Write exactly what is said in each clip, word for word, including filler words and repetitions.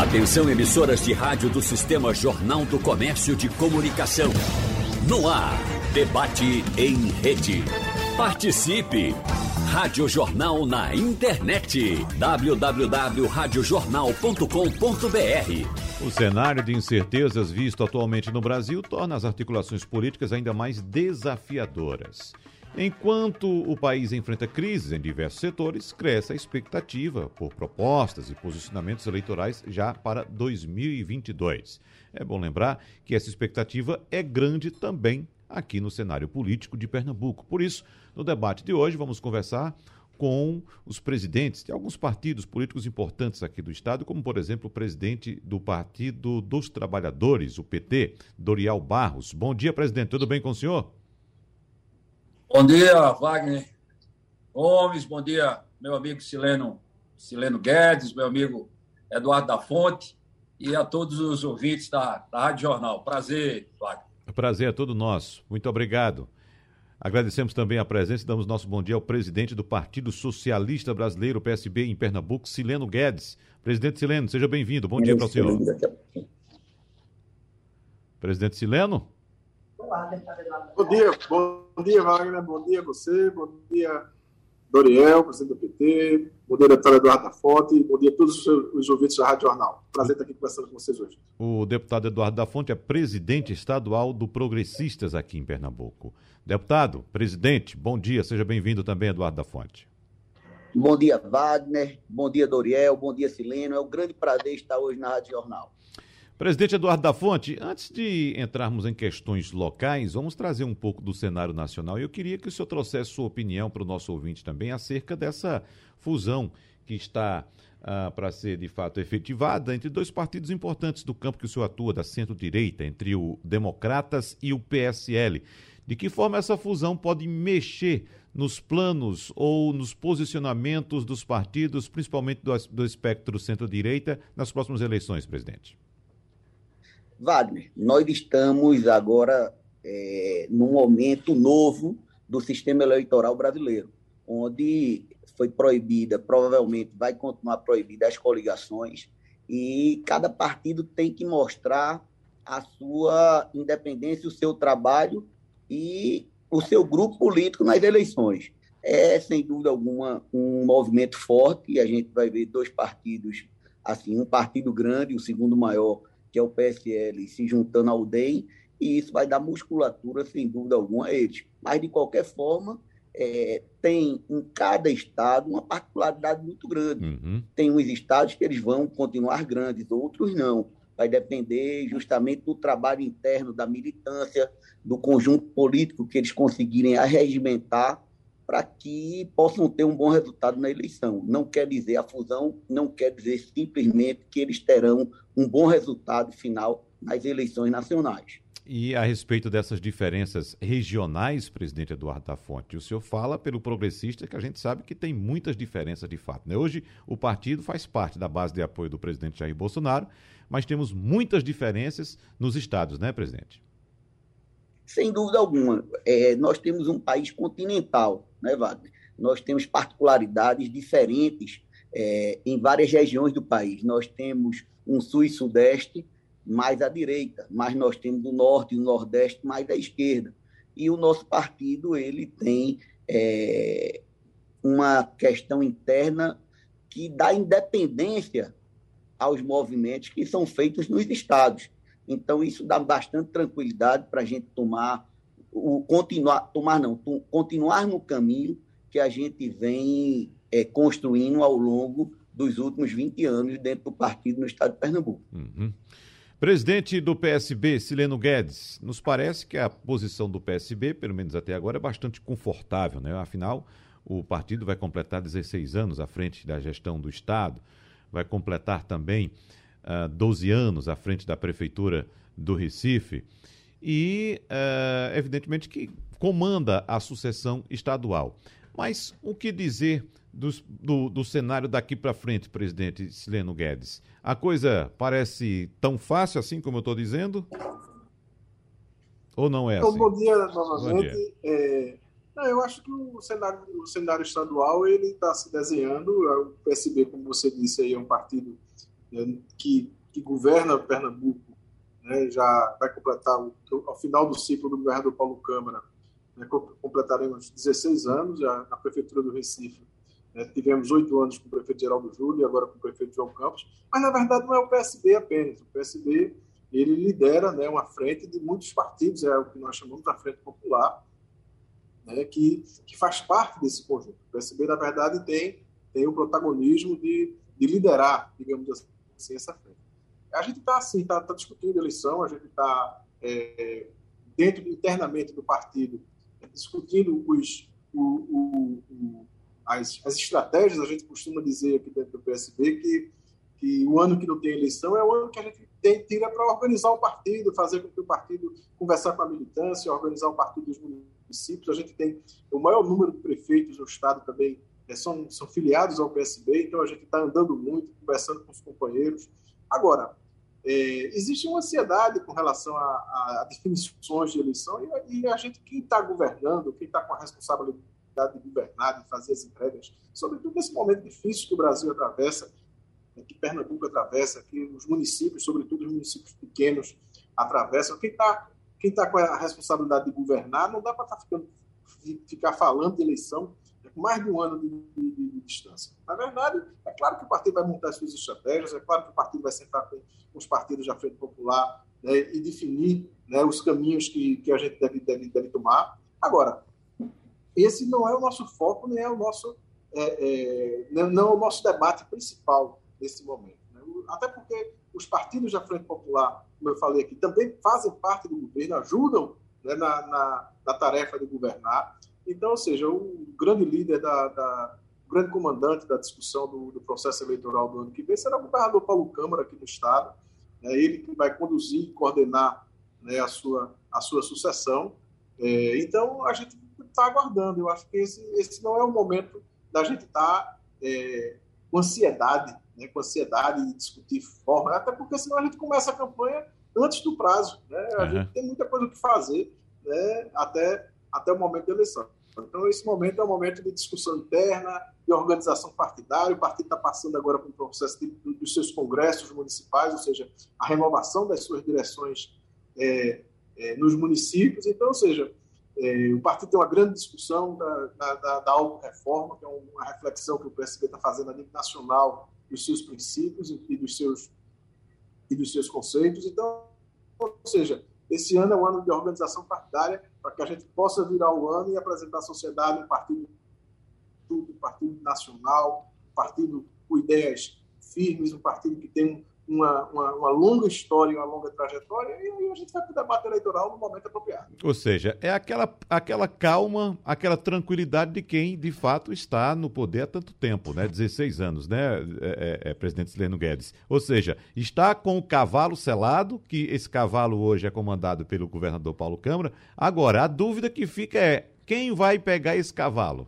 Atenção, emissoras de rádio do Sistema Jornal do Comércio de Comunicação. No ar, debate em rede. Participe! Rádio Jornal na internet. w w w ponto rádio jornal ponto com ponto b r. O cenário de incertezas visto atualmente no Brasil torna as articulações políticas ainda mais desafiadoras. Enquanto o país enfrenta crises em diversos setores, cresce a expectativa por propostas e posicionamentos eleitorais já para dois mil e vinte e dois. É bom lembrar que essa expectativa é grande também aqui no cenário político de Pernambuco. Por isso, no debate de hoje, vamos conversar com os presidentes de alguns partidos políticos importantes aqui do estado, como, por exemplo, o presidente do Partido dos Trabalhadores, o P T, Doriel Barros. Bom dia, presidente. Tudo bem com o senhor? Bom dia, Wagner Gomes, bom dia, meu amigo Sileno, Sileno Guedes, meu amigo Eduardo da Fonte e a todos os ouvintes da, da Rádio Jornal. Prazer, Wagner. O prazer é todo nosso. Muito obrigado. Agradecemos também a presença e damos nosso bom dia ao presidente do Partido Socialista Brasileiro, P S B, em Pernambuco, Sileno Guedes. Presidente Sileno, seja bem-vindo. Bom dia para o senhor. Presidente Sileno? Bom dia, bom dia, Wagner, bom dia a você, bom dia, Doriel, presidente do P T, bom dia, deputado Eduardo da Fonte, bom dia a todos os ouvintes da Rádio Jornal. Prazer estar aqui conversando com vocês hoje. O deputado Eduardo da Fonte é presidente estadual do Progressistas aqui em Pernambuco. Deputado, presidente, bom dia, seja bem-vindo também, Eduardo da Fonte. Bom dia, Wagner, bom dia, Doriel, bom dia, Sileno, é um grande prazer estar hoje na Rádio Jornal. Presidente Eduardo da Fonte, antes de entrarmos em questões locais, vamos trazer um pouco do cenário nacional. E eu queria que o senhor trouxesse sua opinião para o nosso ouvinte também acerca dessa fusão que está ah, para ser, de fato, efetivada entre dois partidos importantes do campo que o senhor atua, da centro-direita, entre o Democratas e o P S L. De que forma essa fusão pode mexer nos planos ou nos posicionamentos dos partidos, principalmente do, do espectro centro-direita, nas próximas eleições, presidente? Wagner, nós estamos agora é, num momento novo do sistema eleitoral brasileiro, onde foi proibida, provavelmente vai continuar proibida as coligações, e cada partido tem que mostrar a sua independência, o seu trabalho e o seu grupo político nas eleições. É, sem dúvida alguma, um movimento forte, e a gente vai ver dois partidos, assim, um partido grande, o segundo maior, que é o P S L, se juntando ao D E M, e isso vai dar musculatura, sem dúvida alguma, a eles. Mas, de qualquer forma, é, tem em cada estado uma particularidade muito grande. Uhum. Tem uns estados que eles vão continuar grandes, outros não. Vai depender justamente do trabalho interno, da militância, do conjunto político que eles conseguirem arregimentar para que possam ter um bom resultado na eleição. Não quer dizer, a fusão não quer dizer simplesmente que eles terão um bom resultado final nas eleições nacionais. E a respeito dessas diferenças regionais, presidente Eduardo da Fonte, o senhor fala pelo Progressista, que a gente sabe que tem muitas diferenças de fato, né? Hoje o partido faz parte da base de apoio do presidente Jair Bolsonaro, mas temos muitas diferenças nos estados, né, presidente? Sem dúvida alguma. É, nós temos um país continental, né, Wagner? Nós temos particularidades diferentes é, em várias regiões do país. Nós temos um sul e sudeste mais à direita, mas nós temos o norte e o nordeste mais à esquerda. E o nosso partido ele tem é, uma questão interna que dá independência aos movimentos que são feitos nos estados. Então, isso dá bastante tranquilidade para a gente tomar, o, continuar, tomar não, continuar no caminho que a gente vem é, construindo ao longo dos últimos vinte anos dentro do partido no estado de Pernambuco. Uhum. Presidente do P S B, Sileno Guedes, nos parece que a posição do P S B, pelo menos até agora, é bastante confortável, né? Afinal, o partido vai completar dezesseis anos à frente da gestão do estado, vai completar também Uh, doze anos à frente da Prefeitura do Recife e, uh, evidentemente, que comanda a sucessão estadual. Mas o que dizer do, do, do cenário daqui para frente, presidente Sileno Guedes? A coisa parece tão fácil assim como eu estou dizendo? Ou não é assim? Então, bom dia novamente. Bom dia. É... Não, eu acho que o cenário, o cenário estadual ele está se desenhando. O P S B, como você disse, aí, é um partido né, que, que governa Pernambuco, né, já vai completar, o, ao final do ciclo do governador Paulo Câmara, né, completaremos dezesseis anos já na Prefeitura do Recife. Né, tivemos oito anos com o prefeito Geraldo Júlio e agora com o prefeito João Campos, mas na verdade não é o P S B apenas. O P S B ele lidera, né, uma frente de muitos partidos, é o que nós chamamos da Frente Popular, né, que, que faz parte desse conjunto. O P S B, na verdade, tem, tem o protagonismo de, de liderar, digamos assim, essa frente. A gente está assim, está tá discutindo eleição, a gente está é, dentro, internamente do partido, discutindo os, o, o, o, as, as estratégias. A gente costuma dizer aqui dentro do P S B que, que o ano que não tem eleição é o ano que a gente tem, tira para organizar o partido, fazer com que o partido conversar com a militância, organizar o partido dos municípios. A gente tem o maior número de prefeitos no estado também, é, são, são filiados ao P S B, então a gente está andando muito, conversando com os companheiros. Agora, é, existe uma ansiedade com relação a, a, a definições de eleição e, e a gente, quem está governando, quem está com a responsabilidade de governar, de fazer as entregas, sobretudo nesse momento difícil que o Brasil atravessa, que Pernambuco atravessa, que os municípios, sobretudo os municípios pequenos, atravessam. Quem está quem tá com a responsabilidade de governar, não dá para tá ficando, ficar falando de eleição com mais de um ano de, de, de, de distância. Na verdade, é claro que o partido vai montar as suas estratégias, é claro que o partido vai sentar com os partidos da Frente Popular, né, e definir, né, os caminhos que, que a gente deve, deve, deve tomar. Agora, esse não é o nosso foco, nem é o nosso, é, é, não é o nosso debate principal nesse momento. Né? Até porque os partidos da Frente Popular, como eu falei aqui, também fazem parte do governo, ajudam, né, na, na, na tarefa de governar. Então, ou seja, o grande líder, da, da, o grande comandante da discussão do, do processo eleitoral do ano que vem será o governador Paulo Câmara aqui do estado, né, ele que vai conduzir e coordenar, né, a, sua, a sua sucessão. É, então, a gente está aguardando. Eu acho que esse, esse não é o momento da gente estar tá, é, com ansiedade, né, com ansiedade de discutir forma, até porque senão a gente começa a campanha antes do prazo. Né? A uhum. gente tem muita coisa que fazer, né, até, até o momento da eleição. Então, esse momento é um momento de discussão interna, de organização partidária. O partido está passando agora por um processo de, dos seus congressos municipais, ou seja, a renovação das suas direções é, é, nos municípios. Então, ou seja, é, o partido tem uma grande discussão da, da, da, da auto-reforma, que é uma reflexão que o P S B está fazendo a nível nacional dos seus princípios e dos seus, e dos seus conceitos. Então, ou seja, esse ano é um ano de organização partidária para que a gente possa virar o ano e apresentar à sociedade um partido, um partido nacional, um partido com ideias firmes, um partido que tem uma, uma, uma longa história, uma longa trajetória, e aí a gente vai para o debate eleitoral no momento apropriado. Ou seja, é aquela, aquela calma, aquela tranquilidade de quem, de fato, está no poder há tanto tempo, né? dezesseis anos, né, é, é, é, presidente Sileno Guedes? Ou seja, está com o cavalo selado, que esse cavalo hoje é comandado pelo governador Paulo Câmara. Agora, a dúvida que fica é, quem vai pegar esse cavalo?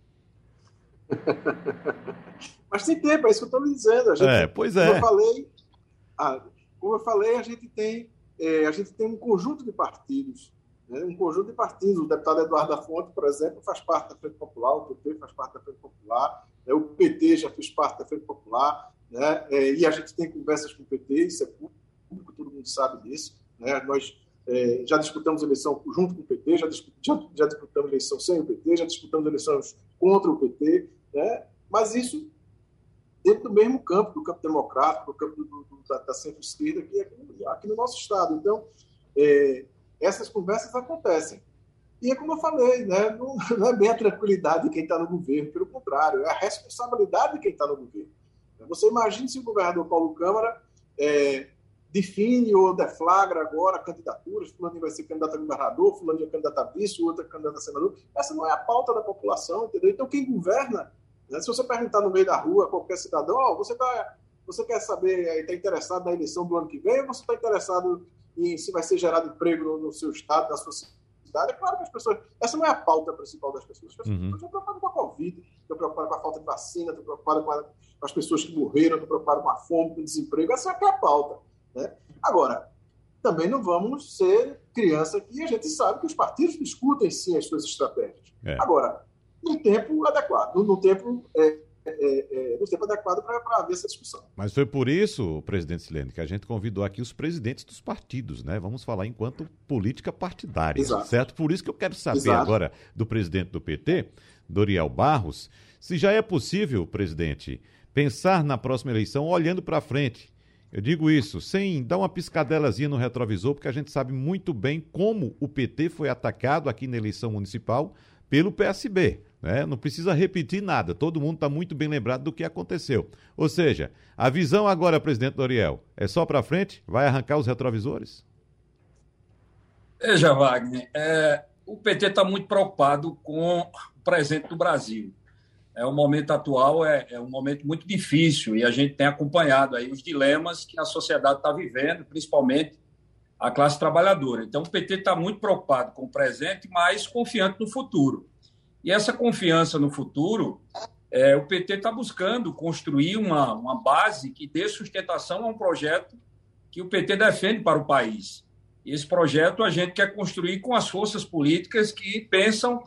Mas tem tempo, é isso que eu estou lhe dizendo. A gente, é, pois é. Como eu falei, ah, como eu falei a, gente tem, é, a gente tem um conjunto de partidos, né, um conjunto de partidos. O deputado Eduardo da Fonte, por exemplo, faz parte da Frente Popular, o P P faz parte da Frente Popular, né, o P T já fez parte da Frente Popular, né, é, e a gente tem conversas com o P T, isso é público, todo mundo sabe disso. Né, nós é, já disputamos eleição junto com o P T, já, já, já disputamos eleição sem o P T, já disputamos eleições contra o P T, né, mas isso dentro do mesmo campo, do campo democrático, do campo do, do, da, da centro-esquerda, aqui, aqui, aqui no nosso estado. Então, é, essas conversas acontecem. E é como eu falei, né, não, não é bem a tranquilidade de quem está no governo, pelo contrário, é a responsabilidade de quem está no governo. Você imagina se o governador Paulo Câmara é, define ou deflagra agora candidaturas, fulano vai ser candidato a governador, fulano é candidato a vice, outro é candidato a senador. Essa não é a pauta da população, entendeu? Então, quem governa, se você perguntar no meio da rua a qualquer cidadão, oh, você, tá, você quer saber, está interessado na eleição do ano que vem, ou você está interessado em se vai ser gerado emprego no, no seu estado, na sua cidade? É claro que as pessoas... Essa não é a pauta principal das pessoas. As pessoas uhum. estão preocupadas com a Covid, estão preocupadas com a falta de vacina, estão preocupadas com, a, com as pessoas que morreram, estão preocupadas com a fome, com o desemprego. Essa é que é a pauta. Né? Agora, também não vamos ser criança aqui, a gente sabe que os partidos discutem sim as suas estratégias. É. Agora, no tempo adequado, no tempo é, é, é, no tempo adequado para haver essa discussão. Mas foi por isso, presidente Silene, que a gente convidou aqui os presidentes dos partidos, né? Vamos falar enquanto política partidária, Exato. certo? Por isso que eu quero saber Exato. agora do presidente do P T, Doriel Barros, se já é possível, presidente, pensar na próxima eleição olhando para frente. Eu digo isso sem dar uma piscadelazinha no retrovisor, porque a gente sabe muito bem como o P T foi atacado aqui na eleição municipal pelo P S B. Né? Não precisa repetir nada, todo mundo está muito bem lembrado do que aconteceu. Ou seja, a visão agora, presidente Doriel, é só para frente? Vai arrancar os retrovisores? Veja, Wagner, é, o P T está muito preocupado com o presente do Brasil. É, o momento atual é, é um momento muito difícil e a gente tem acompanhado aí os dilemas que a sociedade está vivendo, principalmente a classe trabalhadora. Então, o P T está muito preocupado com o presente, mas confiante no futuro. E essa confiança no futuro, é, o P T está buscando construir uma, uma base que dê sustentação a um projeto que o P T defende para o país. E esse projeto a gente quer construir com as forças políticas que pensam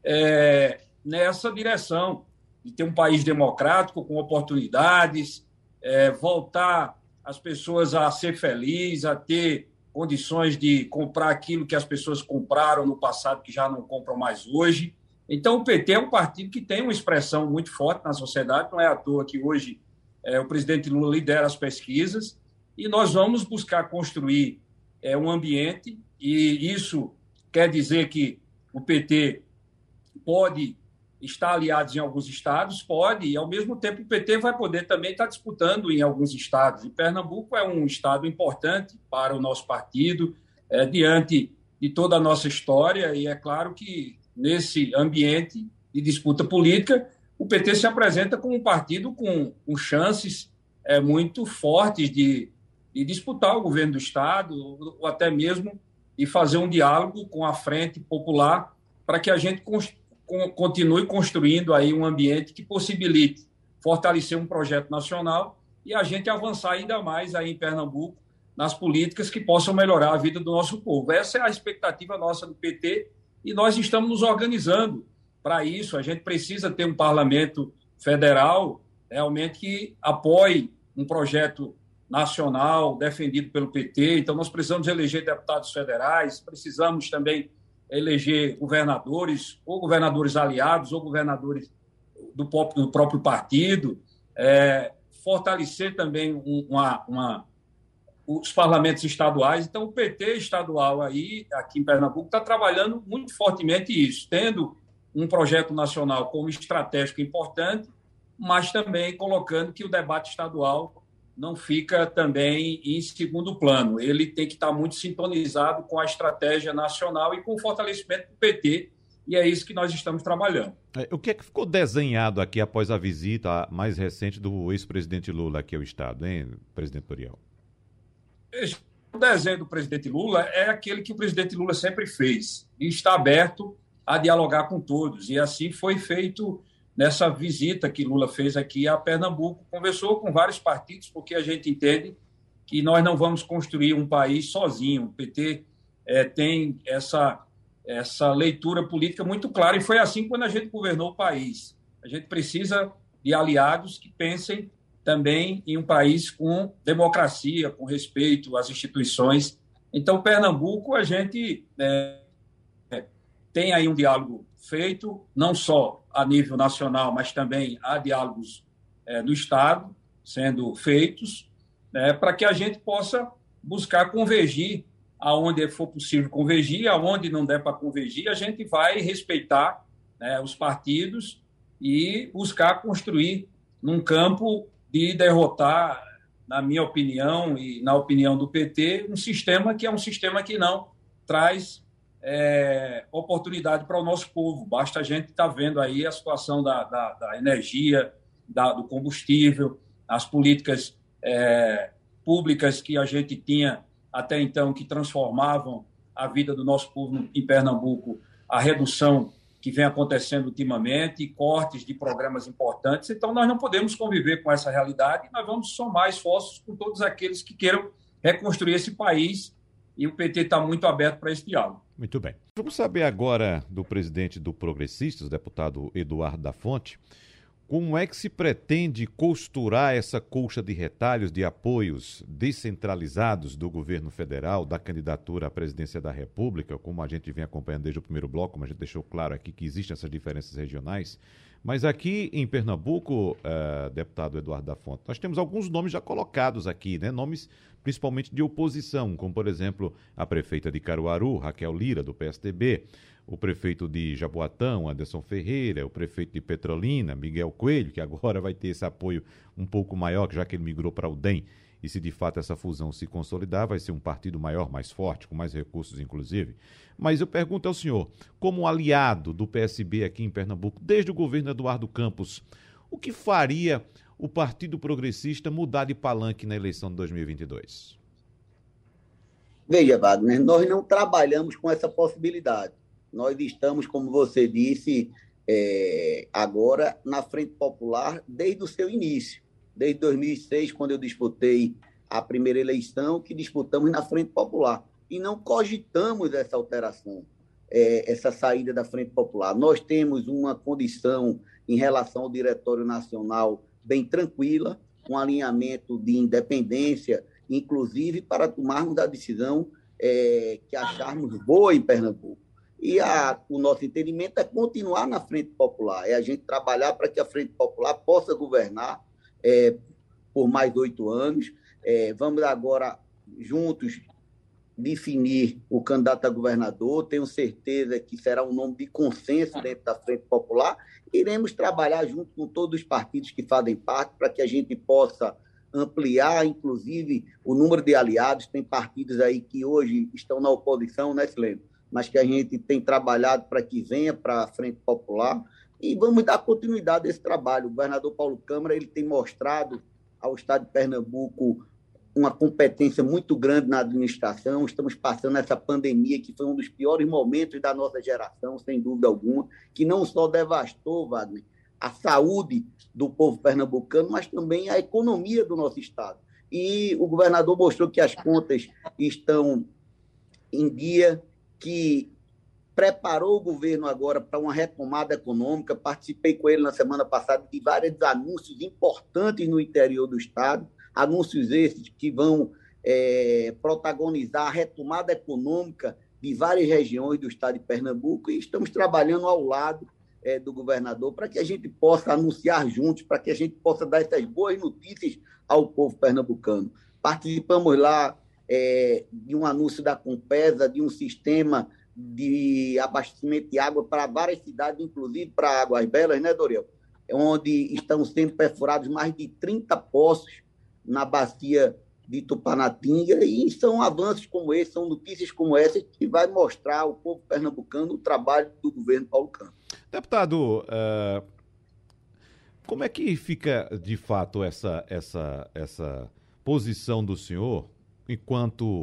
é, nessa direção, de ter um país democrático, com oportunidades, é, voltar as pessoas a ser felizes, a ter condições de comprar aquilo que as pessoas compraram no passado, que já não compram mais hoje. Então, o P T é um partido que tem uma expressão muito forte na sociedade, não é à toa que hoje é, o presidente Lula lidera as pesquisas, e nós vamos buscar construir é, um ambiente, e isso quer dizer que o P T pode estar aliado em alguns estados, pode, e ao mesmo tempo o P T vai poder também estar disputando em alguns estados. E Pernambuco é um estado importante para o nosso partido, é, diante de toda a nossa história, e é claro que nesse ambiente de disputa política, o P T se apresenta como um partido com, com chances é, muito fortes de, de disputar o governo do Estado, ou até mesmo de fazer um diálogo com a Frente Popular para que a gente cons- continue construindo aí um ambiente que possibilite fortalecer um projeto nacional e a gente avançar ainda mais aí em Pernambuco nas políticas que possam melhorar a vida do nosso povo. Essa é a expectativa nossa do P T, e nós estamos nos organizando para isso. A gente precisa ter um parlamento federal realmente que apoie um projeto nacional defendido pelo P T. Então, nós precisamos eleger deputados federais, precisamos também eleger governadores, ou governadores aliados, ou governadores do próprio, do próprio partido, é, fortalecer também uma... uma os parlamentos estaduais. Então, o P T estadual aí, aqui em Pernambuco, está trabalhando muito fortemente isso, tendo um projeto nacional como estratégico importante, mas também colocando que o debate estadual não fica também em segundo plano. Ele tem que estar muito sintonizado com a estratégia nacional e com o fortalecimento do P T, e é isso que nós estamos trabalhando. O que é que ficou desenhado aqui após a visita mais recente do ex-presidente Lula aqui ao Estado, hein, presidente Doriel? O desenho do presidente Lula é aquele que o presidente Lula sempre fez, e está aberto a dialogar com todos. E assim foi feito nessa visita que Lula fez aqui a Pernambuco. Conversou com vários partidos, porque a gente entende que nós não vamos construir um país sozinho. O P T é, tem essa, essa leitura política muito clara, e foi assim quando a gente governou o país. A gente precisa de aliados que pensem também em um país com democracia, com respeito às instituições. Então, Pernambuco, a gente é, tem aí um diálogo feito, não só a nível nacional, mas também há diálogos é, no Estado sendo feitos, né, para que a gente possa buscar convergir aonde for possível convergir, aonde não der para convergir, a gente vai respeitar, né, os partidos e buscar construir num campo de derrotar, na minha opinião e na opinião do P T, um sistema que é um sistema que não traz é, oportunidade para o nosso povo. Basta a gente estar tá vendo aí a situação da, da, da energia, da, do combustível, as políticas é, públicas que a gente tinha até então, que transformavam a vida do nosso povo em Pernambuco, a redução que vem acontecendo ultimamente, cortes de programas importantes. Então, nós não podemos conviver com essa realidade, nós vamos somar esforços com todos aqueles que queiram reconstruir esse país, e o P T está muito aberto para esse diálogo. Muito bem. Vamos saber agora do presidente do Progressistas, o deputado Eduardo da Fonte, como é que se pretende costurar essa colcha de retalhos de apoios descentralizados do governo federal, da candidatura à presidência da República, como a gente vem acompanhando desde o primeiro bloco, como a gente deixou claro aqui que existem essas diferenças regionais, mas aqui em Pernambuco, uh, deputado Eduardo da Fonte, nós temos alguns nomes já colocados aqui, né? Nomes principalmente de oposição, como por exemplo a prefeita de Caruaru, Raquel Lira, do P S D B, o prefeito de Jaboatão, Anderson Ferreira, o prefeito de Petrolina, Miguel Coelho, que agora vai ter esse apoio um pouco maior, já que ele migrou para o D E M, e se de fato essa fusão se consolidar, vai ser um partido maior, mais forte, com mais recursos inclusive. Mas eu pergunto ao senhor, como aliado do P S B aqui em Pernambuco, desde o governo Eduardo Campos, o que faria o Partido Progressista mudar de palanque na eleição de dois mil e vinte e dois? Veja, Wagner, nós não trabalhamos com essa possibilidade. Nós estamos, como você disse, é, agora na Frente Popular desde o seu início. Desde dois mil e seis, quando eu disputei a primeira eleição, que disputamos na Frente Popular. E não cogitamos essa alteração, é, essa saída da Frente Popular. Nós temos uma condição em relação ao Diretório Nacional bem tranquila, um alinhamento de independência, inclusive para tomarmos a decisão é, que acharmos boa em Pernambuco. E a, o nosso entendimento é continuar na Frente Popular, é a gente trabalhar para que a Frente Popular possa governar é, por mais oito anos. É, vamos agora, juntos, definir o candidato a governador. Tenho certeza que será um nome de consenso dentro da Frente Popular. Iremos trabalhar junto com todos os partidos que fazem parte para que a gente possa ampliar, inclusive, o número de aliados. Tem partidos aí que hoje estão na oposição, né, Silêncio? Mas que a gente tem trabalhado para que venha para a Frente Popular e vamos dar continuidade a esse trabalho. O governador Paulo Câmara ele tem mostrado ao estado de Pernambuco uma competência muito grande na administração. Estamos passando essa pandemia, que foi um dos piores momentos da nossa geração, sem dúvida alguma, que não só devastou, Wagner, a saúde do povo pernambucano, mas também a economia do nosso estado. E o governador mostrou que as contas estão em dia, que preparou o governo agora para uma retomada econômica. Participei com ele na semana passada de vários anúncios importantes no interior do estado, anúncios esses que vão é, protagonizar a retomada econômica de várias regiões do estado de Pernambuco, e estamos trabalhando ao lado é, do governador para que a gente possa anunciar juntos, para que a gente possa dar essas boas notícias ao povo pernambucano. Participamos lá É, de um anúncio da Compesa, de um sistema de abastecimento de água para várias cidades, inclusive para Águas Belas, né, Doriel? Onde estão sendo perfurados mais de trinta poços na bacia de Tupanatinga, e são avanços como esse, são notícias como essa que vai mostrar ao povo pernambucano o trabalho do governo Paulo Câmara. Deputado, uh, como é que fica, de fato, essa, essa, essa posição do senhor enquanto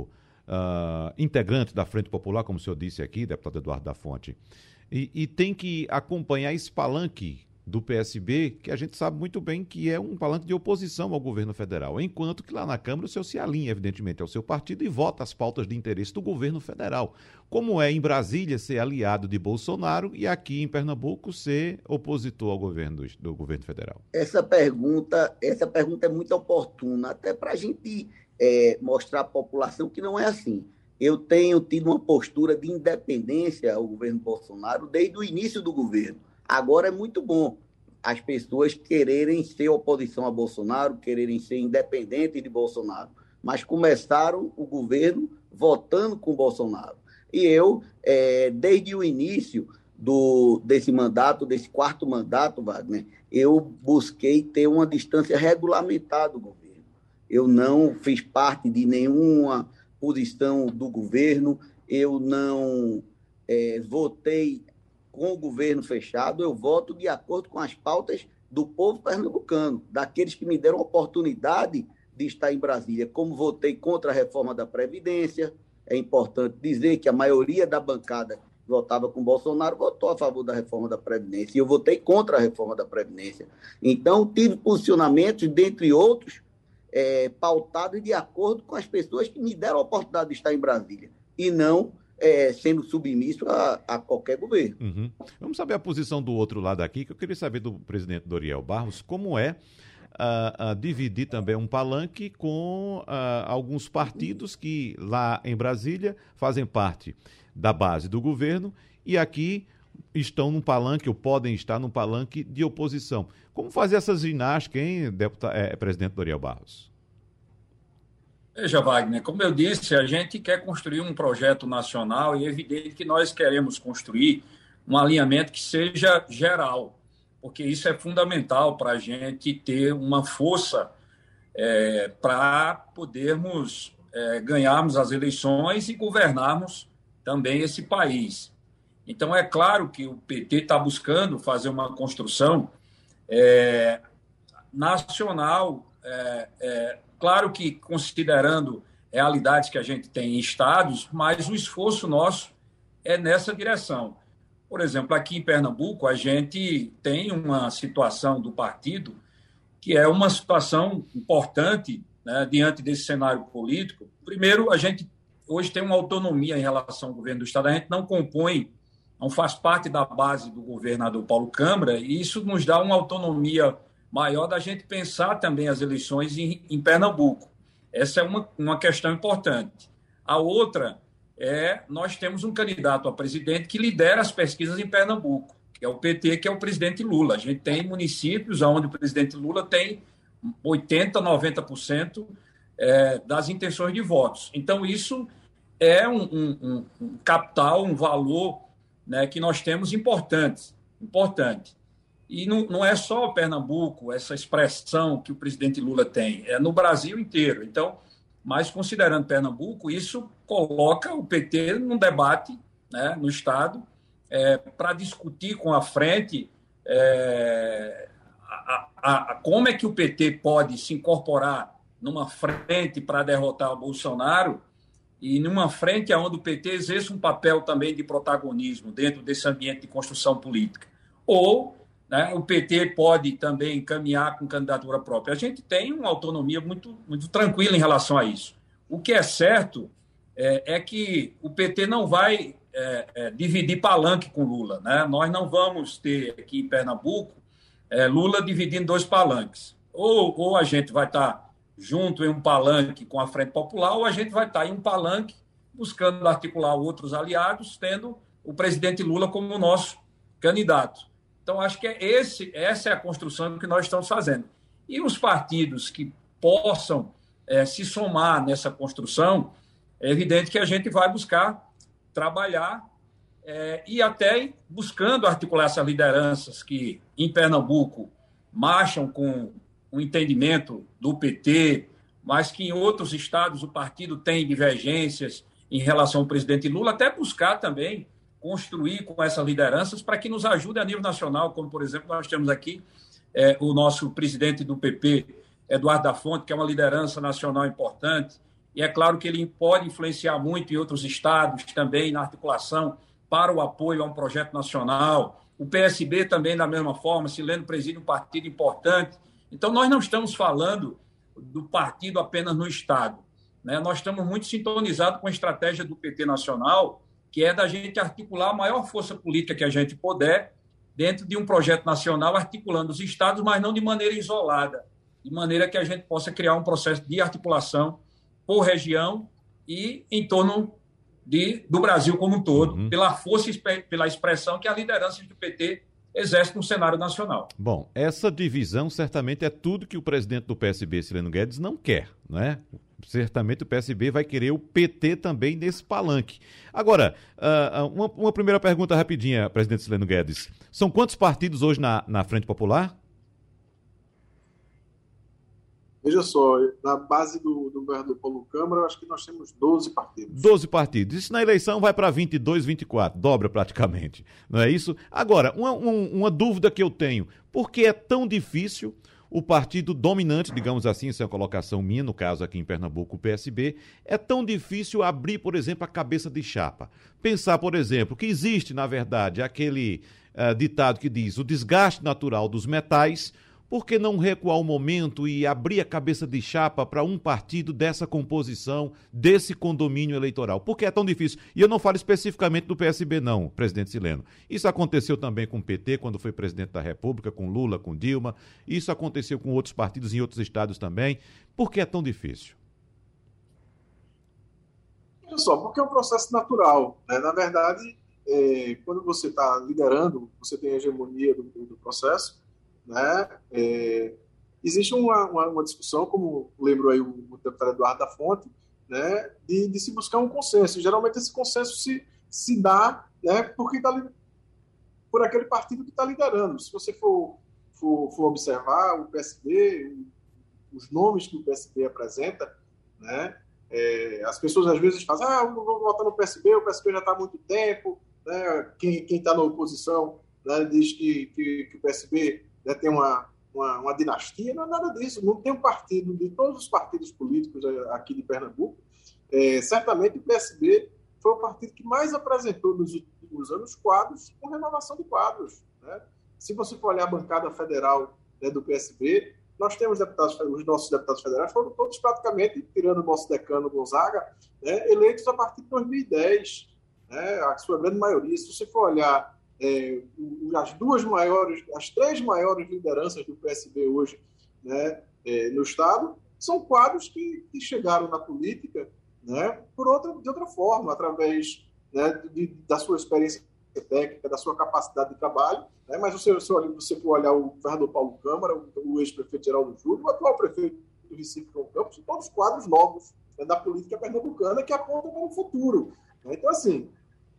uh, integrante da Frente Popular, como o senhor disse aqui, deputado Eduardo da Fonte, e, e tem que acompanhar esse palanque do P S B, que a gente sabe muito bem que é um palanque de oposição ao governo federal, enquanto que lá na Câmara o senhor se alinha, evidentemente, ao seu partido e vota as pautas de interesse do governo federal. Como é em Brasília ser aliado de Bolsonaro e aqui em Pernambuco ser opositor ao governo do, do governo federal? Essa pergunta, essa pergunta é muito oportuna, até para a gente É, mostrar à população que não é assim. Eu tenho tido uma postura de independência ao governo Bolsonaro desde o início do governo. Agora é muito bom as pessoas quererem ser oposição a Bolsonaro, quererem ser independentes de Bolsonaro, mas começaram o governo votando com Bolsonaro. E eu, é, desde o início do, desse mandato, desse quarto mandato, Wagner, eu busquei ter uma distância regulamentar do governo. Eu não fiz parte de nenhuma posição do governo, eu não é, votei com o governo fechado, eu voto de acordo com as pautas do povo pernambucano, daqueles que me deram a oportunidade de estar em Brasília. Como votei contra a reforma da Previdência, é importante dizer que a maioria da bancada que votava com Bolsonaro votou a favor da reforma da Previdência, e eu votei contra a reforma da Previdência. Então, tive posicionamentos, dentre outros, É, pautado de acordo com as pessoas que me deram a oportunidade de estar em Brasília, e não é, sendo submisso a, a qualquer governo. Uhum. Vamos saber a posição do outro lado aqui, que eu queria saber do presidente Doriel Barros, como é uh, uh, dividir também um palanque com uh, alguns partidos que lá em Brasília fazem parte da base do governo e aqui estão num palanque ou podem estar num palanque de oposição. Como fazer essa ginástica, hein, deputado, é, presidente Doriel Barros? Veja, Wagner, como eu disse, a gente quer construir um projeto nacional e é evidente que nós queremos construir um alinhamento que seja geral, porque isso é fundamental para a gente ter uma força é, para podermos é, ganharmos as eleições e governarmos também esse país. Então, é claro que o P T está buscando fazer uma construção é, nacional, é, é, claro que considerando realidades que a gente tem em estados, mas o esforço nosso é nessa direção. Por exemplo, aqui em Pernambuco, a gente tem uma situação do partido que é uma situação importante, né, diante desse cenário político. Primeiro, a gente hoje tem uma autonomia em relação ao governo do estado, a gente não compõe, não faz parte da base do governador Paulo Câmara, e isso nos dá uma autonomia maior da gente pensar também as eleições em, em Pernambuco. Essa é uma, uma questão importante. A outra é, nós temos um candidato a presidente que lidera as pesquisas em Pernambuco, que é o P T, que é o presidente Lula. A gente tem municípios onde o presidente Lula tem oitenta por cento, noventa por cento é, das intenções de votos. Então, isso é um, um, um capital, um valor, né, que nós temos importante. importante. E não, não é só Pernambuco, essa expressão que o presidente Lula tem, é no Brasil inteiro. Então, mas considerando Pernambuco, isso coloca o P T num debate, né, no Estado, é, para discutir com a frente é, a, a, a, como é que o P T pode se incorporar numa frente para derrotar o Bolsonaro e numa frente onde o P T exerce um papel também de protagonismo dentro desse ambiente de construção política. Ou, né, o P T pode também caminhar com candidatura própria. A gente tem uma autonomia muito, muito tranquila em relação a isso. O que é certo é, é que o P T não vai é, é, dividir palanque com Lula, né? Nós não vamos ter aqui em Pernambuco é, Lula dividindo dois palanques. Ou, ou a gente vai estar junto em um palanque com a Frente Popular, ou a gente vai estar em um palanque buscando articular outros aliados, tendo o presidente Lula como nosso candidato. Então, acho que é esse, essa é a construção que nós estamos fazendo. E os partidos que possam é, se somar nessa construção, é evidente que a gente vai buscar trabalhar é, e até buscando articular essas lideranças que, em Pernambuco, marcham com um entendimento do P T, mas que em outros estados o partido tem divergências em relação ao presidente Lula, até buscar também construir com essas lideranças para que nos ajude a nível nacional, como, por exemplo, nós temos aqui é, o nosso presidente do P P, Eduardo da Fonte, que é uma liderança nacional importante, e é claro que ele pode influenciar muito em outros estados também na articulação para o apoio a um projeto nacional. O P S B também, da mesma forma, Sileno preside um partido importante. Então, nós não estamos falando do partido apenas no estado, né? Nós estamos muito sintonizados com a estratégia do P T nacional, que é da gente articular a maior força política que a gente puder dentro de um projeto nacional, articulando os estados, mas não de maneira isolada, de maneira que a gente possa criar um processo de articulação por região e em torno de, do Brasil como um todo, uhum. pela força e pela expressão que as lideranças do P T exercem no cenário nacional. Bom, essa divisão certamente é tudo que o presidente do P S B, Sileno Guedes, não quer, né? Certamente o P S B vai querer o P T também nesse palanque. Agora, uh, uma, uma primeira pergunta rapidinha, presidente Sileno Guedes. São quantos partidos hoje na, na Frente Popular? Veja só, na base do, do governador Paulo Câmara, eu acho que nós temos doze partidos. doze partidos. Isso na eleição vai para vinte e dois, vinte e quatro, dobra praticamente. Não é isso? Agora, uma, uma, uma dúvida que eu tenho. Por que é tão difícil o partido dominante, digamos assim, essa é uma colocação minha, no caso aqui em Pernambuco, o P S B, é tão difícil abrir, por exemplo, a cabeça de chapa? Pensar, por exemplo, que existe, na verdade, aquele uh, ditado que diz o desgaste natural dos metais Por que não recuar o momento e abrir a cabeça de chapa para um partido dessa composição, desse condomínio eleitoral? Por que é tão difícil? E eu não falo especificamente do P S B não, presidente Sileno. Isso aconteceu também com o P T, quando foi presidente da República, com Lula, com Dilma. Isso aconteceu com outros partidos em outros estados também. Por que é tão difícil? Olha só, porque é um processo natural, né? Na verdade, é, quando você está liderando, você tem a hegemonia do, do processo, né? É, existe uma, uma, uma discussão, como lembrou aí o, o deputado Eduardo da Fonte, né? de, de se buscar um consenso. Geralmente esse consenso se, se dá, né? porque tá, por aquele partido que está liderando. Se você for, for, for observar o P S B, os nomes que o P S B apresenta, né? É, as pessoas às vezes fazem, ah, eu não vou votar no P S B, o P S B já está há muito tempo, né? Quem está na oposição, né, diz que, que, que o P S B, né, tem uma, uma, uma dinastia. Não é nada disso. Não tem um partido, de todos os partidos políticos aqui de Pernambuco, é, certamente o P S B foi o partido que mais apresentou nos últimos anos quadros com renovação de quadros, né? Se você for olhar a bancada federal, né, do P S B, nós temos deputados, os nossos deputados federais foram todos praticamente, tirando o nosso decano Gonzaga, né, eleitos a partir de dois mil e dez, né, a sua grande maioria. Se você for olhar é, as duas maiores, as três maiores lideranças do P S B hoje, né, é, no Estado, são quadros que, que chegaram na política, né, por outra, de outra forma, através, né, de, da sua experiência técnica, da sua capacidade de trabalho, né? Mas se você, você for olhar o governador Paulo Câmara, o, o ex-prefeito Geraldo Júlio, o atual prefeito do Recife, João Campos, são todos quadros novos, né, da política pernambucana que apontam para o futuro, né? Então, assim,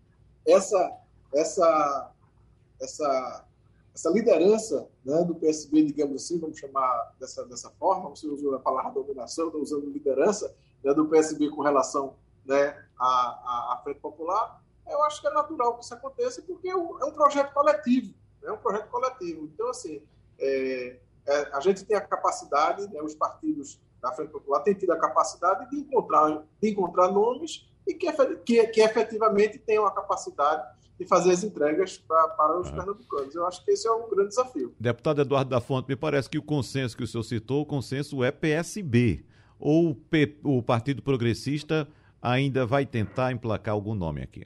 essa, essa, essa, essa liderança, né, do P S B, digamos assim, vamos chamar dessa, dessa forma, você usou a palavra dominação, está usando liderança, né, do P S B com relação, né, à, à, à Frente Popular. Eu acho que é natural que isso aconteça, porque é um projeto coletivo, é um projeto coletivo. Então, assim, é, é, a gente tem a capacidade, né, os partidos da Frente Popular têm tido a capacidade de encontrar, de encontrar nomes e que, que, que efetivamente tenham a capacidade de fazer as entregas pra, para os ah. pernambucanos. Eu acho que esse é um grande desafio. Deputado Eduardo da Fonte, me parece que o consenso que o senhor citou, o consenso é P S B, ou o, P, o Partido Progressista ainda vai tentar emplacar algum nome aqui?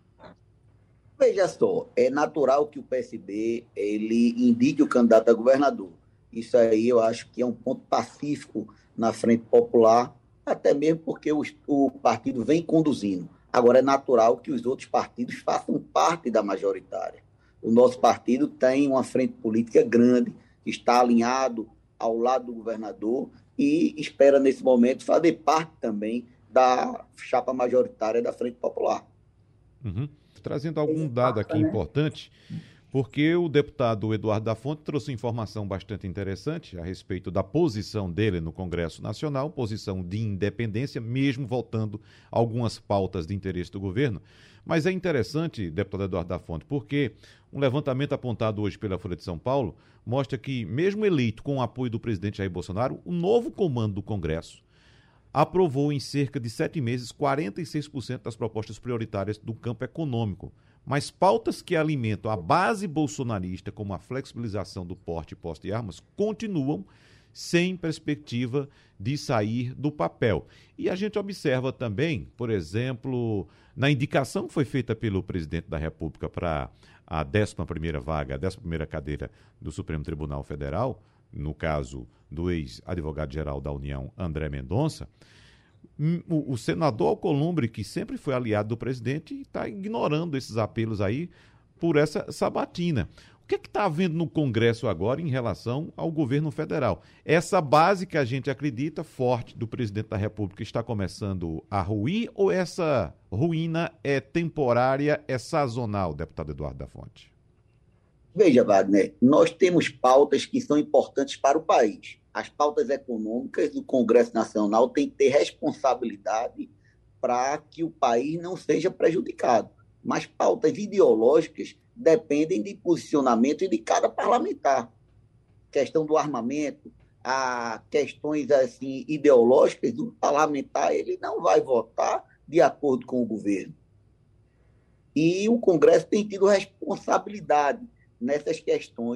Veja só, é natural que o P S B ele indique o candidato a governador. Isso aí eu acho que é um ponto pacífico na Frente Popular, até mesmo porque o, o partido vem conduzindo. Agora é natural que os outros partidos façam parte da majoritária. O nosso partido tem uma frente política grande, está alinhado ao lado do governador e espera nesse momento fazer parte também da chapa majoritária da Frente Popular. Uhum. Trazendo algum dado aqui importante, porque o deputado Eduardo da Fonte trouxe informação bastante interessante a respeito da posição dele no Congresso Nacional, posição de independência, mesmo voltando a algumas pautas de interesse do governo. Mas é interessante, deputado Eduardo da Fonte, porque um levantamento apontado hoje pela Folha de São Paulo mostra que, mesmo eleito com o apoio do presidente Jair Bolsonaro, o novo comando do Congresso aprovou em cerca de sete meses quarenta e seis por cento das propostas prioritárias do campo econômico. Mas pautas que alimentam a base bolsonarista, como a flexibilização do porte e posse de armas, continuam sem perspectiva de sair do papel. E a gente observa também, por exemplo, na indicação que foi feita pelo presidente da República para a décima primeira vaga, a décima primeira cadeira do Supremo Tribunal Federal, no caso do ex-advogado-geral da União, André Mendonça, o, o senador Alcolumbre, que sempre foi aliado do presidente, está ignorando esses apelos aí por essa sabatina. O que é que está havendo no Congresso agora em relação ao governo federal? Essa base que a gente acredita forte do presidente da República está começando a ruir, ou essa ruína é temporária, é sazonal, deputado Eduardo da Fonte? Veja, Wagner, nós temos pautas que são importantes para o país. As pautas econômicas do Congresso Nacional têm que ter responsabilidade para que o país não seja prejudicado. Mas pautas ideológicas dependem de posicionamento de cada parlamentar. Questão do armamento, a questões assim, ideológicas do parlamentar, ele não vai votar de acordo com o governo. E o Congresso tem tido responsabilidade nessas questões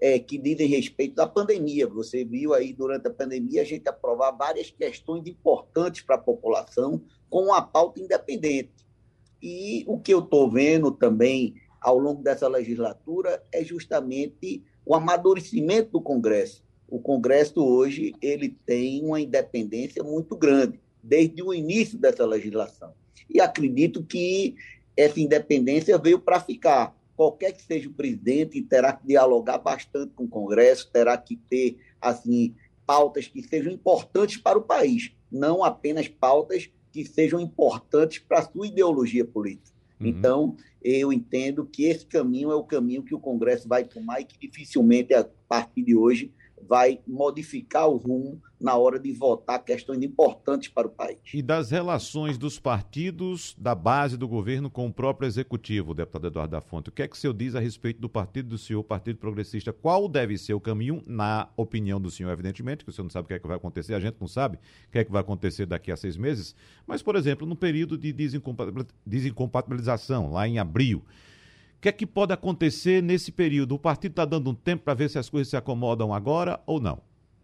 é, que dizem respeito à pandemia. Você viu aí, durante a pandemia, a gente aprovar várias questões importantes para a população com uma pauta independente. E o que eu estou vendo também ao longo dessa legislatura é justamente o amadurecimento do Congresso. O Congresso hoje ele tem uma independência muito grande, desde o início dessa legislação. E acredito que essa independência veio para ficar. Qualquer que seja o presidente terá que dialogar bastante com o Congresso, terá que ter assim, pautas que sejam importantes para o país, não apenas pautas que sejam importantes para a sua ideologia política. Uhum. Então, eu entendo que esse caminho é o caminho que o Congresso vai tomar e que dificilmente, a partir de hoje, vai modificar o rumo na hora de votar questões importantes para o país. E das relações dos partidos da base do governo com o próprio executivo, deputado Eduardo da Fonte, o que é que o senhor diz a respeito do partido do senhor, Partido Progressista? Qual deve ser o caminho, na opinião do senhor, evidentemente, que o senhor não sabe o que é que vai acontecer, a gente não sabe o que é que vai acontecer daqui a seis meses, mas, por exemplo, no período de desincompatibilização, lá em abril, o que é que pode acontecer nesse período? O partido está dando um tempo para ver se as coisas se acomodam agora ou não?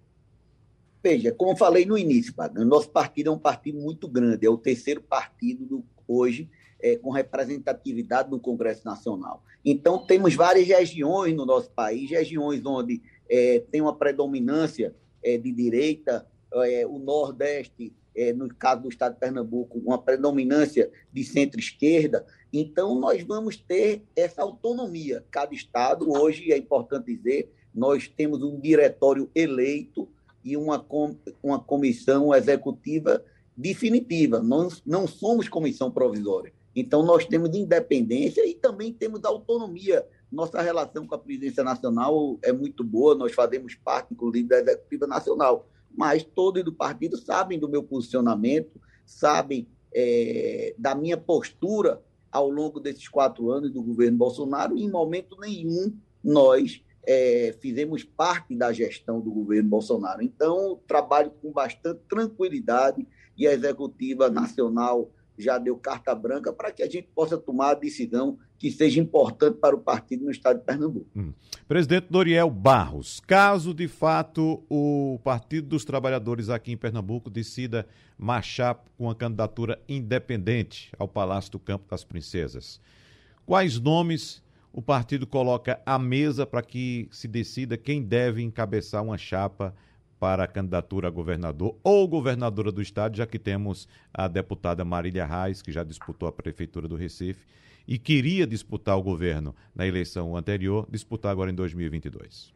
Veja, como eu falei no início, o nosso partido é um partido muito grande, é o terceiro partido do, hoje é, com representatividade no Congresso Nacional. Então, temos várias regiões no nosso país, regiões onde é, tem uma predominância é, de direita, é, o Nordeste, é, no caso do estado de Pernambuco, uma predominância de centro-esquerda. Então, nós vamos ter essa autonomia. Cada estado, hoje, é importante dizer, nós temos um diretório eleito e uma, com, uma comissão executiva definitiva. Nós não somos comissão provisória. Então, nós temos independência e também temos autonomia. Nossa relação com a presidência nacional é muito boa, nós fazemos parte, inclusive, da executiva nacional. Mas todos do partido sabem do meu posicionamento, sabem é, da minha postura ao longo desses quatro anos do governo Bolsonaro, e em momento nenhum nós é, fizemos parte da gestão do governo Bolsonaro. Então, trabalho com bastante tranquilidade e a Executiva Nacional já deu carta branca para que a gente possa tomar a decisão que seja importante para o partido no estado de Pernambuco. Hum. Presidente Doriel Barros, caso de fato o Partido dos Trabalhadores aqui em Pernambuco decida marchar com uma candidatura independente ao Palácio do Campo das Princesas, quais nomes o partido coloca à mesa para que se decida quem deve encabeçar uma chapa para a candidatura a governador ou governadora do estado, já que temos a deputada Marília Reis, que já disputou a prefeitura do Recife e queria disputar o governo na eleição anterior, disputar agora em dois mil e vinte e dois.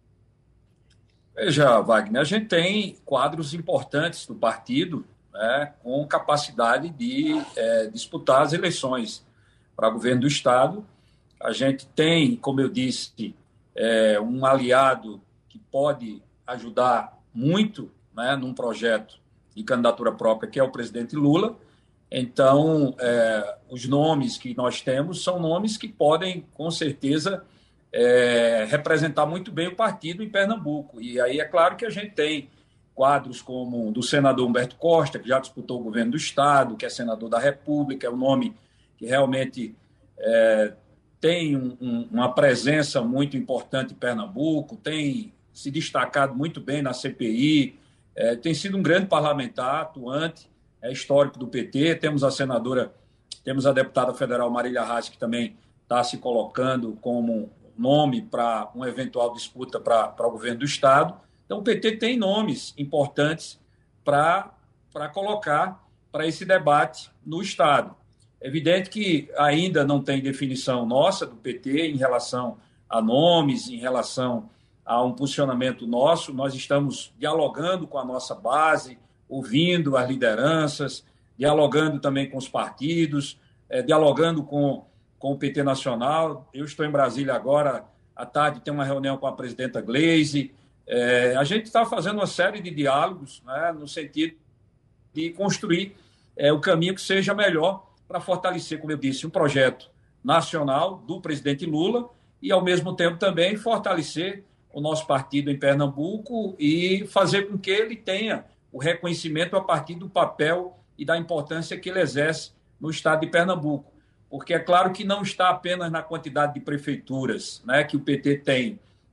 Veja, Wagner, a gente tem quadros importantes do partido, né, com capacidade de é, disputar as eleições para governo do estado. A gente tem, como eu disse, é, um aliado que pode ajudar muito, né, num projeto de candidatura própria, que é o presidente Lula. Então, é, os nomes que nós temos são nomes que podem, com certeza, é, representar muito bem o partido em Pernambuco. E aí é claro que a gente tem quadros como o do senador Humberto Costa, que já disputou o governo do estado, que é senador da República, é um nome que realmente é, tem um, um, uma presença muito importante em Pernambuco, tem se destacado muito bem na C P I, é, tem sido um grande parlamentar, atuante, é histórico do P T. Temos a senadora, temos a deputada federal Marília Reis, que também está se colocando como nome para uma eventual disputa para o governo do estado. Então, o P T tem nomes importantes para colocar para esse debate no estado. É evidente que ainda não tem definição nossa do P T em relação a nomes, em relação a um posicionamento nosso. Nós estamos dialogando com a nossa base, ouvindo as lideranças, dialogando também com os partidos, é, dialogando com, com o P T Nacional. Eu estou em Brasília agora, à tarde tem uma reunião com a presidenta Gleisi. É, a gente está fazendo uma série de diálogos, né, no sentido de construir é, o caminho que seja melhor para fortalecer, como eu disse, um projeto nacional do presidente Lula e, ao mesmo tempo, também fortalecer o nosso partido em Pernambuco e fazer com que ele tenha o reconhecimento a partir do papel e da importância que ele exerce no estado de Pernambuco. Porque é claro que não está apenas na quantidade de prefeituras, né, que o P T tem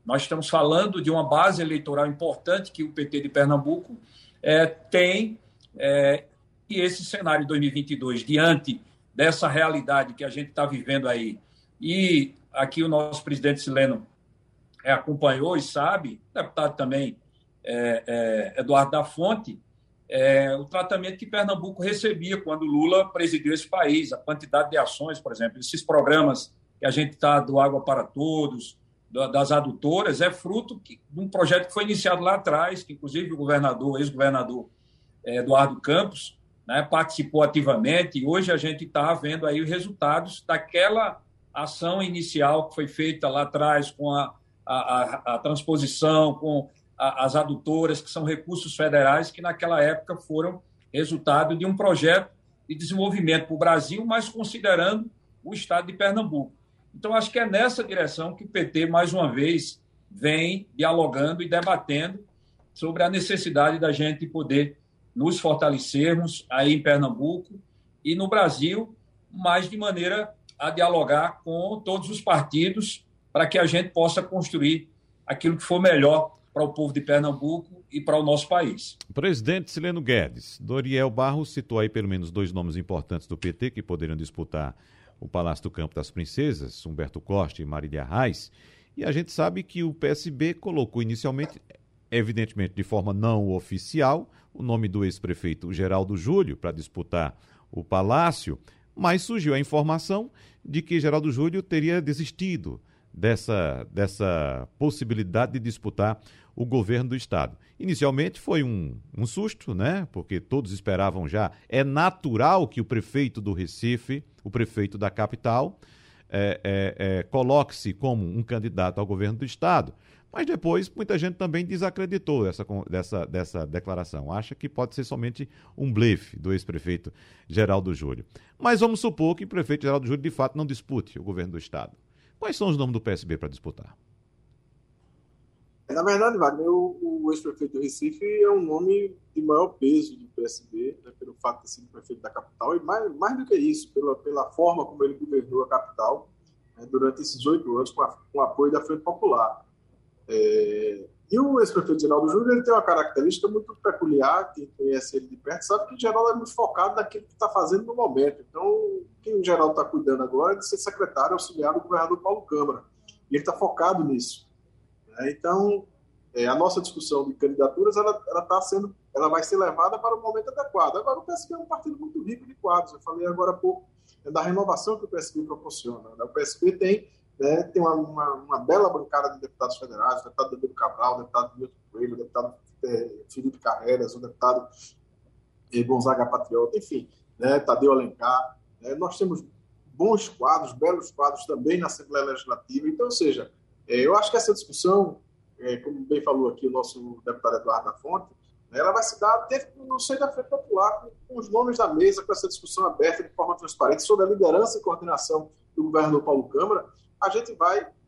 Nós estamos falando de uma base eleitoral importante que o P T de Pernambuco é, tem, é, e esse cenário de dois mil e vinte e dois, diante dessa realidade que a gente está vivendo aí, e aqui o nosso presidente Sileno é, acompanhou e sabe, o deputado também, é, é, Eduardo da Fonte, é, o tratamento que Pernambuco recebia quando Lula presidiu esse país, a quantidade de ações, por exemplo, esses programas que a gente está do Água para Todos, das adutoras, é fruto de um projeto que foi iniciado lá atrás, que inclusive o governador, ex-governador Eduardo Campos, né, participou ativamente, e hoje a gente está vendo aí os resultados daquela ação inicial que foi feita lá atrás com a, a, a transposição, com a, as adutoras, que são recursos federais que naquela época foram resultado de um projeto de desenvolvimento para o Brasil, mas considerando o estado de Pernambuco. Então, acho que é nessa direção que o P T, mais uma vez, vem dialogando e debatendo sobre a necessidade da gente poder nos fortalecermos aí em Pernambuco e no Brasil, mas de maneira a dialogar com todos os partidos para que a gente possa construir aquilo que for melhor para o povo de Pernambuco e para o nosso país. Presidente Sileno Guedes, Doriel Barros citou aí pelo menos dois nomes importantes do P T que poderiam disputar o Palácio do Campo das Princesas, Humberto Costa e Marília Reis, e a gente sabe que o P S B colocou inicialmente, evidentemente de forma não oficial, o nome do ex-prefeito Geraldo Júlio para disputar o Palácio, mas surgiu a informação de que Geraldo Júlio teria desistido dessa, dessa possibilidade de disputar o governo do Estado. Inicialmente foi um, um susto, né? Porque todos esperavam já. É natural que o prefeito do Recife, o prefeito da capital, é, é, é, coloque-se como um candidato ao governo do Estado. Mas depois muita gente também desacreditou dessa, dessa, dessa declaração. Acha que pode ser somente um blefe do ex-prefeito Geraldo Júlio. Mas vamos supor que o prefeito Geraldo Júlio de fato não dispute o governo do Estado. Quais são os nomes do P S B para disputar? Na verdade, Wagner, o, o ex-prefeito do Recife é um nome de maior peso do P S B, né, pelo fato de ter sido prefeito da capital, e mais, mais do que isso, pela, pela forma como ele governou a capital, né, durante esses oito anos, com, a, com o apoio da Frente Popular. É, e o ex-prefeito Geraldo Júlio ele tem uma característica muito peculiar, quem conhece ele de perto sabe que o Geraldo é muito focado naquilo que está fazendo no momento. Então, quem o Geraldo está cuidando agora é de ser secretário auxiliar do governador Paulo Câmara, e ele está focado nisso. Então, é, a nossa discussão de candidaturas ela, ela, tá sendo, ela vai ser levada para o momento adequado. Agora, o P S B é um partido muito rico de quadros. Eu falei agora há pouco é da renovação que o P S B proporciona. Né? O P S B tem, né, tem uma, uma, uma bela bancada de deputados federais, o deputado Danilo Cabral, o deputado Milton Coelho, o deputado é, Felipe Carreiras, o deputado é, Gonzaga Patriota, enfim, né, Tadeu Alencar. É, nós temos bons quadros, belos quadros também na Assembleia Legislativa. Então, ou seja, eu acho que essa discussão, como bem falou aqui o nosso deputado Eduardo da Fonte, ela vai se dar no seio da Frente Popular, com os nomes da mesa, com essa discussão aberta de forma transparente sobre a liderança e coordenação do governador Paulo Câmara. A gente vai é,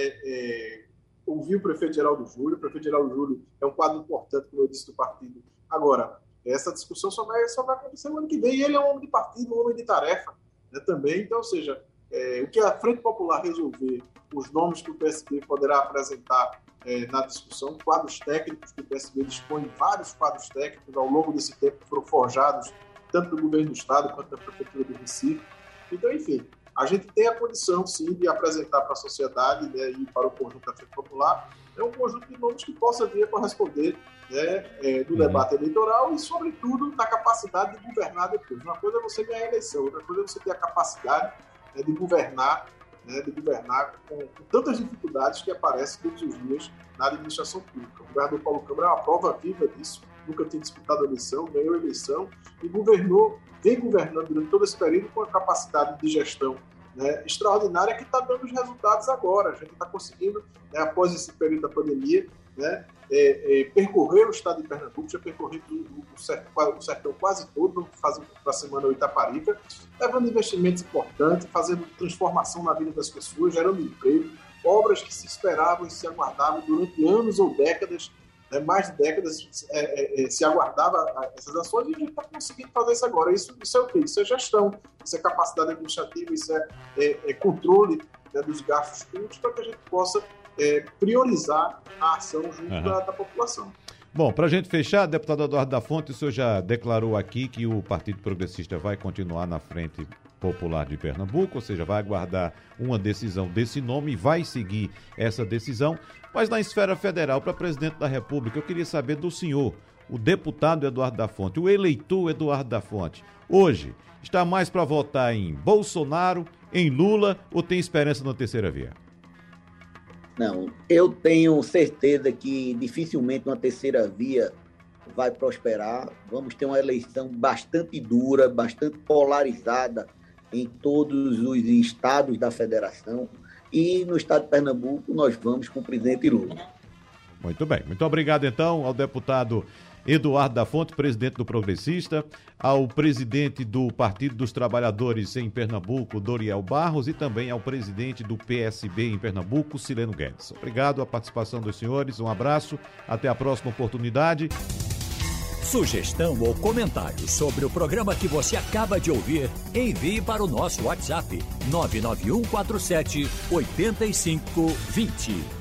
é, ouvir o prefeito Geraldo Júlio. O prefeito Geraldo Júlio é um quadro importante, como eu disse, do partido. Agora, essa discussão só vai, só vai acontecer no ano que vem, e ele é um homem de partido, um homem de tarefa, né, também. Então, ou seja, é, o que a Frente Popular resolver, os nomes que o P S B poderá apresentar é, na discussão, quadros técnicos que o P S B dispõe, vários quadros técnicos ao longo desse tempo que foram forjados, tanto do governo do Estado quanto da Prefeitura do Recife. Então, enfim, a gente tem a condição, sim, de apresentar para a sociedade, né, e para o conjunto da Frente Popular, é um conjunto de nomes que possa vir a corresponder, né, é, no uhum. debate eleitoral e, sobretudo, na capacidade de governar depois. Uma coisa é você ganhar a eleição, outra coisa é você ter a capacidade, né, de governar Né, de governar com, com tantas dificuldades que aparecem todos os dias na administração pública. O governador Paulo Câmara é uma prova viva disso, nunca tinha disputado a eleição, ganhou a eleição e governou, vem governando durante todo esse período com a capacidade de gestão, né, extraordinária, que está dando os resultados agora. A gente está conseguindo, né, após esse período da pandemia, né, é, é, percorrer o estado de Pernambuco, já percorreu o, o, sertão, o sertão quase todo, vamos fazer para a semana o Itaparica, levando investimentos importantes, fazendo transformação na vida das pessoas, gerando emprego, obras que se esperavam e se aguardavam durante anos ou décadas, né, mais de décadas é, é, se aguardava essas ações, e a gente está conseguindo fazer isso agora. Isso, isso é o quê? Isso é gestão, isso é capacidade administrativa, isso é, é, é controle, né, dos gastos públicos, para que a gente possa é, priorizar a ação junto uhum. da, da população. Bom, para a gente fechar, deputado Eduardo da Fonte, o senhor já declarou aqui que o Partido Progressista vai continuar na Frente Popular de Pernambuco, ou seja, vai aguardar uma decisão desse nome e vai seguir essa decisão. Mas na esfera federal, para presidente da República, eu queria saber do senhor, o deputado Eduardo da Fonte, o eleitor Eduardo da Fonte, hoje está mais para votar em Bolsonaro, em Lula ou tem esperança na terceira via? Não, eu tenho certeza que dificilmente uma terceira via vai prosperar. Vamos ter uma eleição bastante dura, bastante polarizada em todos os estados da federação. E no estado de Pernambuco nós vamos com o presidente Lula. Muito bem. Muito obrigado, então, ao deputado Eduardo da Fonte, presidente do Progressista, ao presidente do Partido dos Trabalhadores em Pernambuco, Doriel Barros, e também ao presidente do P S B em Pernambuco, Sileno Guedes. Obrigado a participação dos senhores, um abraço, até a próxima oportunidade. Sugestão ou comentário sobre o programa que você acaba de ouvir, envie para o nosso WhatsApp nove nove um quatro sete oito cinco dois zero.